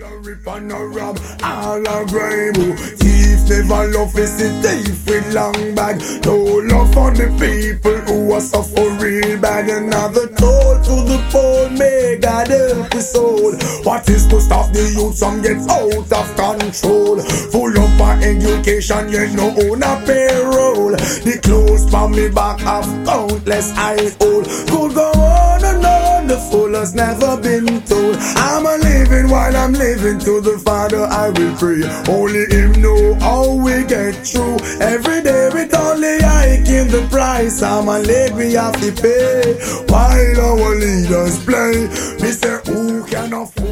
Rip and a rob, all a grime. Thief never love is a thief with long bag. No love for the people who are suffer real bad. Another toll to the poor, may God help us all. What is to stop the youth from get out of control? Full up our education, yet no own a payroll. The clothes from me back have countless eyes old. Could go on and on, the fool has never been told. I'm a living while I'm living, to the Father I will pray. Only Him know how we get through. Every day with only hiking the price. I'm a late we have to pay, while our leaders play. Me say who can afford